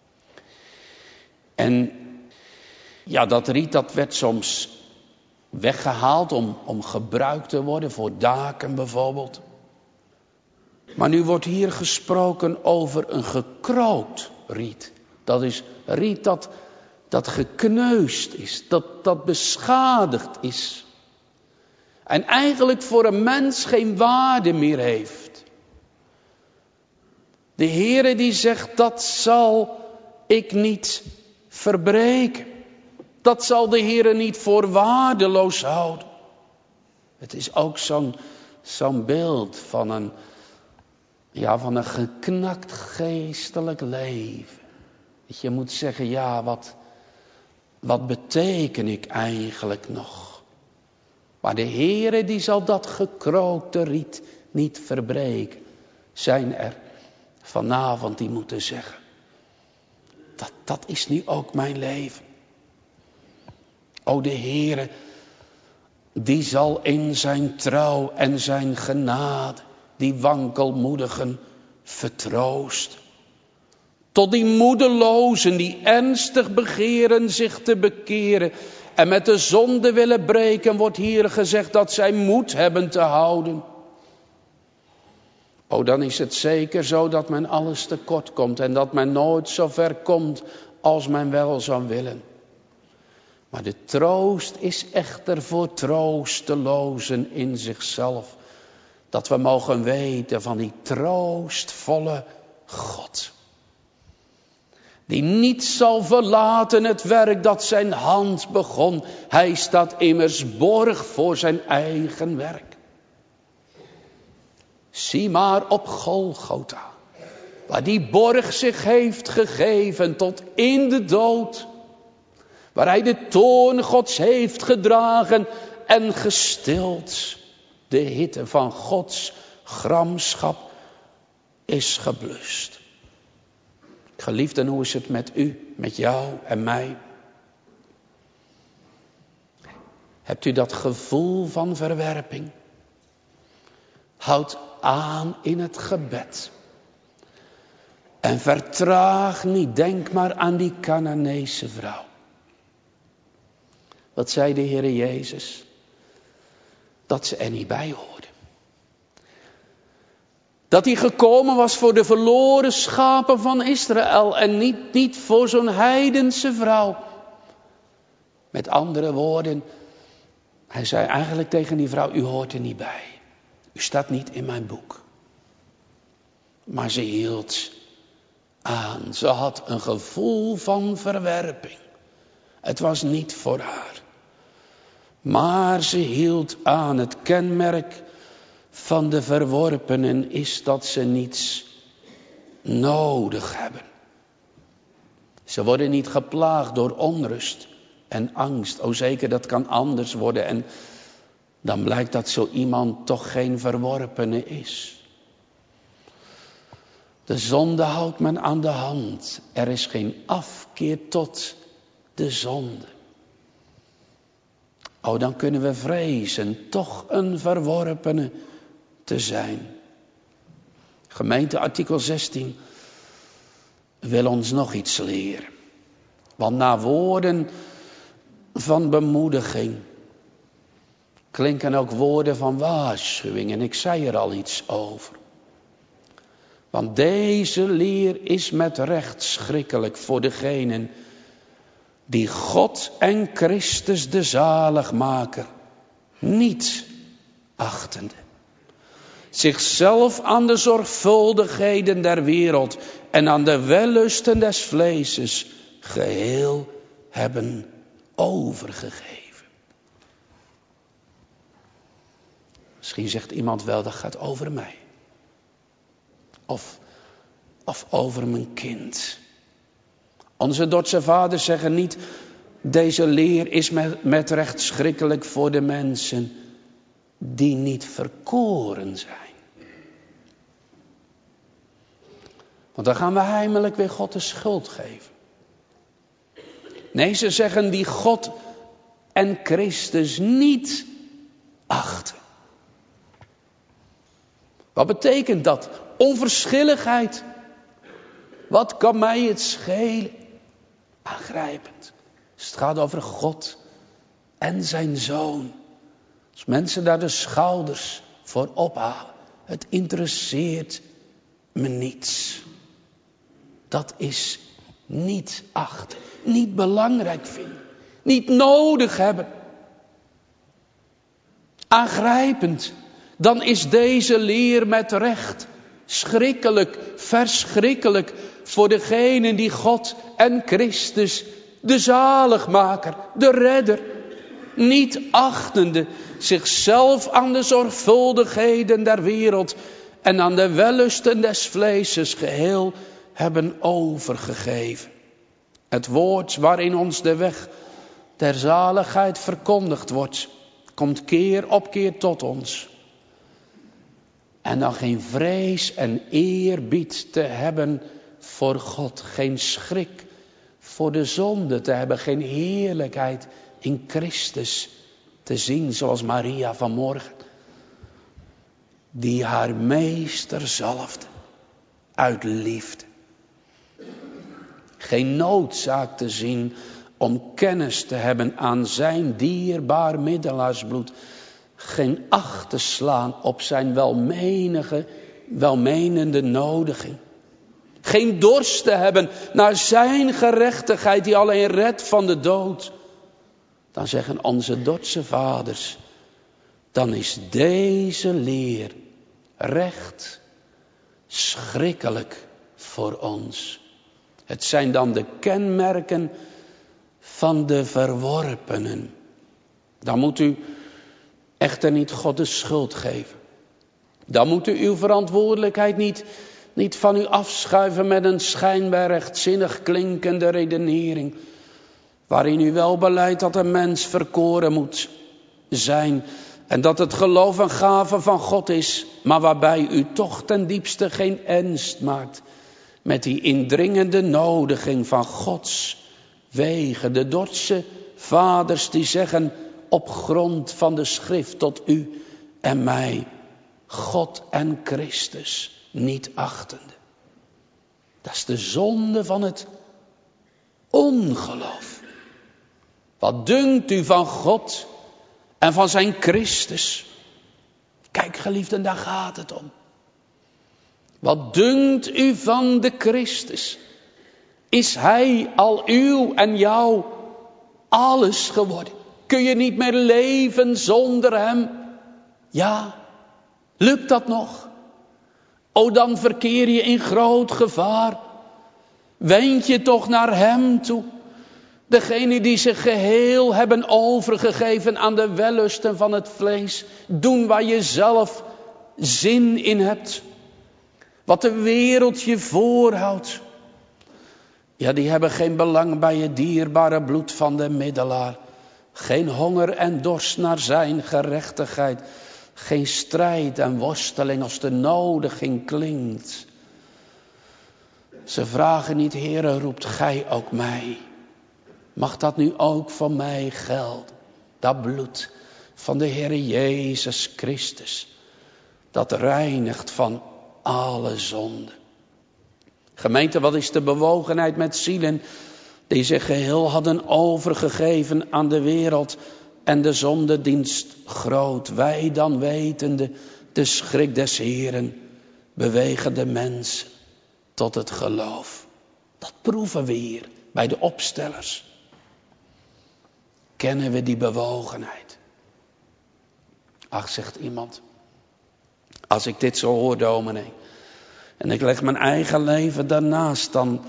En ja, dat riet dat werd soms weggehaald om gebruikt te worden voor daken bijvoorbeeld. Maar nu wordt hier gesproken over een gekrookt riet. Dat is riet dat gekneusd is, dat beschadigd is. En eigenlijk voor een mens geen waarde meer heeft. De Heere die zegt, dat zal ik niet verbreken. Dat zal de Heere niet voor waardeloos houden. Het is ook zo'n beeld van een geknakt geestelijk leven. Dat je moet zeggen, ja, wat beteken ik eigenlijk nog? Maar de Heere die zal dat gekrookte riet niet verbreken. Zijn er vanavond die moeten zeggen. Dat is nu ook mijn leven. O, de Heere, die zal in zijn trouw en zijn genade die wankelmoedigen vertroosten. Tot die moedelozen die ernstig begeren zich te bekeren en met de zonde willen breken, wordt hier gezegd dat zij moed hebben te houden. O, dan is het zeker zo dat men alles tekort komt en dat men nooit zo ver komt als men wel zou willen. Maar de troost is echter voor troostelozen in zichzelf. Dat we mogen weten van die troostvolle God. Die niet zal verlaten het werk dat zijn hand begon. Hij staat immers borg voor zijn eigen werk. Zie maar op Golgotha. Waar die borg zich heeft gegeven tot in de dood. Waar hij de toorn Gods heeft gedragen en gestild. De hitte van Gods gramschap is geblust. Geliefden, hoe is het met u, met jou en mij? Hebt u dat gevoel van verwerping? Houd aan in het gebed. En vertraag niet, denk maar aan die Canaanese vrouw. Wat zei de Heere Jezus? Dat ze er niet bij hoorde. Dat hij gekomen was voor de verloren schapen van Israël en niet voor zo'n heidense vrouw. Met andere woorden, hij zei eigenlijk tegen die vrouw, u hoort er niet bij. U staat niet in mijn boek. Maar ze hield aan. Ze had een gevoel van verwerping. Het was niet voor haar. Maar ze hield aan. Het kenmerk van de verworpenen is dat ze niets nodig hebben. Ze worden niet geplaagd door onrust en angst. O zeker, dat kan anders worden. En dan blijkt dat zo iemand toch geen verworpene is. De zonde houdt men aan de hand. Er is geen afkeer tot de zonde. O, dan kunnen we vrezen toch een verworpene te zijn. Gemeente artikel 16 wil ons nog iets leren. Want na woorden van bemoediging klinken ook woorden van waarschuwing. En ik zei er al iets over. Want deze leer is met recht schrikkelijk voor degenen die God en Christus de zaligmaker niet achtende. Zichzelf aan de zorgvuldigheden der wereld en aan de wellusten des vleeses geheel hebben overgegeven. Misschien zegt iemand wel, dat gaat over mij. Of over mijn kind. Onze Dordtse vaders zeggen niet, deze leer is met recht schrikkelijk voor de mensen die niet verkoren zijn. Want dan gaan we heimelijk weer God de schuld geven. Nee, ze zeggen die God en Christus niet achten. Wat betekent dat? Onverschilligheid. Wat kan mij het schelen? Aangrijpend. Dus het gaat over God en zijn Zoon. Als mensen daar de schouders voor ophalen. Het interesseert me niets. Dat is niet achten. Niet belangrijk vinden. Niet nodig hebben. Aangrijpend. Dan is deze leer met recht schrikkelijk, verschrikkelijk voor degenen die God en Christus, de zaligmaker, de redder, niet achtende, zichzelf aan de zorgvuldigheden der wereld en aan de wellusten des vleeses geheel hebben overgegeven. Het woord waarin ons de weg der zaligheid verkondigd wordt, komt keer op keer tot ons. En dan geen vrees en eerbied te hebben voor God. Geen schrik voor de zonde te hebben. Geen heerlijkheid in Christus te zien zoals Maria vanmorgen. Die haar meester zalfde uit liefde. Geen noodzaak te zien om kennis te hebben aan zijn dierbaar middelaarsbloed. Geen acht te slaan op zijn welmenende nodiging. Geen dorst te hebben naar zijn gerechtigheid die alleen redt van de dood. Dan zeggen onze Dordtse vaders, dan is deze leer recht schrikkelijk voor ons. Het zijn dan de kenmerken van de verworpenen. Dan moet u echter niet God de schuld geven. Dan moet u uw verantwoordelijkheid niet van u afschuiven met een schijnbaar rechtzinnig klinkende redenering. Waarin u wel beleidt dat een mens verkoren moet zijn. En dat het geloof een gave van God is. Maar waarbij u toch ten diepste geen ernst maakt. Met die indringende nodiging van Gods wegen. De Dordtse vaders die zeggen op grond van de schrift tot u en mij. God en Christus niet achtende. Dat is de zonde van het ongeloof. Wat dunkt u van God en van zijn Christus? Kijk geliefden, daar gaat het om. Wat dunkt u van de Christus? Is hij al uw en jou alles geworden? Kun je niet meer leven zonder hem? Ja, lukt dat nog? O, dan verkeer je in groot gevaar. Wend je toch naar hem toe. Degene die zich geheel hebben overgegeven aan de wellusten van het vlees. Doen waar je zelf zin in hebt. Wat de wereld je voorhoudt. Ja, die hebben geen belang bij het dierbare bloed van de middelaar. Geen honger en dorst naar zijn gerechtigheid. Geen strijd en worsteling als de nodiging klinkt. Ze vragen niet, Heere, roept gij ook mij? Mag dat nu ook voor mij gelden? Dat bloed van de Heere Jezus Christus. Dat reinigt van alle zonde. Gemeente, wat is de bewogenheid met zielen die zich geheel hadden overgegeven aan de wereld en de zondedienst groot. Wij dan wetende de schrik des Heeren bewegen de mensen tot het geloof. Dat proeven we hier bij de opstellers. Kennen we die bewogenheid? Ach, zegt iemand, als ik dit zo hoor, dominee, en ik leg mijn eigen leven daarnaast, dan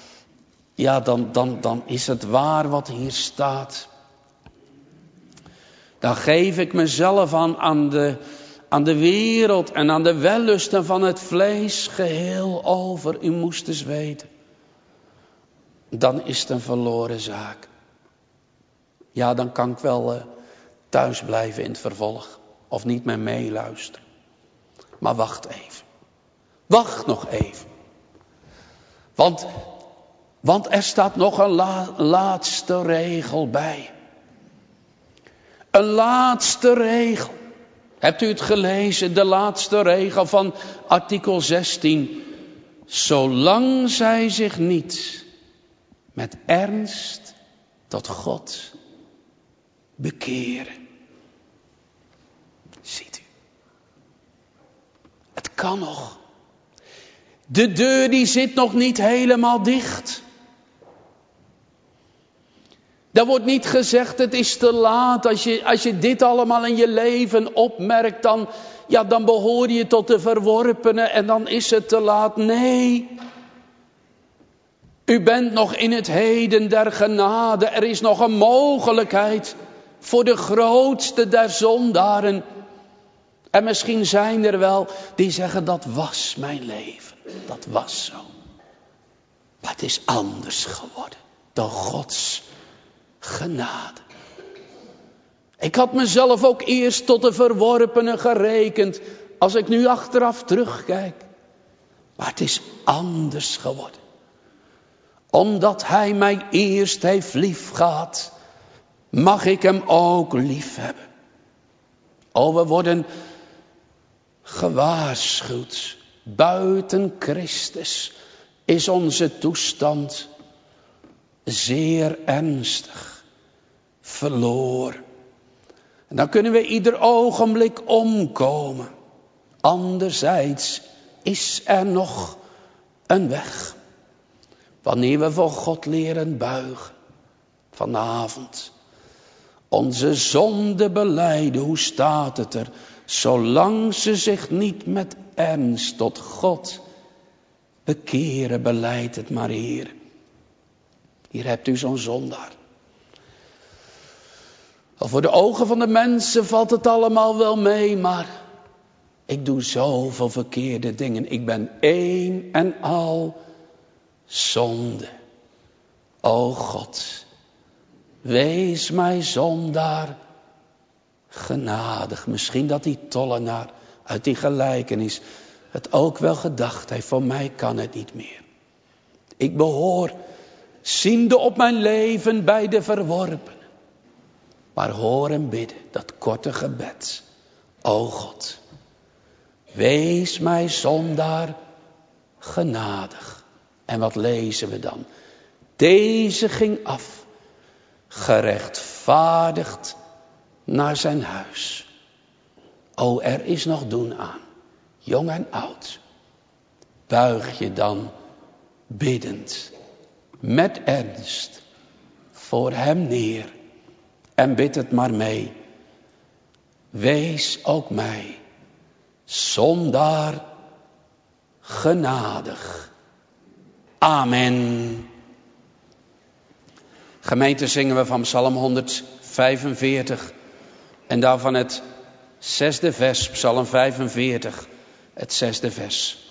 is het waar wat hier staat. Dan geef ik mezelf aan de wereld en aan de wellusten van het vlees geheel over. U moest eens weten. Dan is het een verloren zaak. Ja, dan kan ik wel thuis blijven in het vervolg. Of niet meer meeluisteren. Maar wacht even. Wacht nog even. Want er staat nog een laatste regel bij. Een laatste regel. Hebt u het gelezen? De laatste regel van artikel 16. Zolang zij zich niet met ernst tot God bekeren. Ziet u. Het kan nog. De deur die zit nog niet helemaal dicht. Daar wordt niet gezegd het is te laat. Als je dit allemaal in je leven opmerkt, dan behoor je tot de verworpenen en dan is het te laat. Nee. U bent nog in het heden der genade. Er is nog een mogelijkheid voor de grootste der zondaren. En misschien zijn er wel die zeggen dat was mijn leven. Dat was zo. Maar het is anders geworden. Door Gods genade. Ik had mezelf ook eerst tot de verworpenen gerekend. Als ik nu achteraf terugkijk. Maar het is anders geworden. Omdat hij mij eerst heeft liefgehad. Mag ik hem ook lief hebben. Oh, we worden gewaarschuwd. Buiten Christus is onze toestand zeer ernstig. Verloren. En dan kunnen we ieder ogenblik omkomen. Anderzijds is er nog een weg. Wanneer we voor God leren buigen. Vanavond. Onze zonde belijden. Hoe staat het er? Zolang ze zich niet met ernst tot God bekeren, beleidt het maar, Heer. Hier hebt u zo'n zondaar. Al voor de ogen van de mensen valt het allemaal wel mee, maar ik doe zoveel verkeerde dingen. Ik ben één en al zonde. O God, wees mij zondaar genadig. Misschien dat die tollenaar uit die gelijkenis het ook wel gedacht heeft. Voor mij kan het niet meer. Ik behoor, ziende op mijn leven bij de verworpenen. Maar hoor hem bidden, dat korte gebed. O God, wees mij zondaar genadig. En wat lezen we dan? Deze ging af, gerechtvaardigd naar zijn huis. O, er is nog doen aan, jong en oud. Buig je dan biddend, met ernst, voor hem neer. En bid het maar mee. Wees ook mij, zondaar genadig. Amen. Gemeente, zingen we van Psalm 145. En daarvan het 6e vers, Psalm 45, het 6e vers.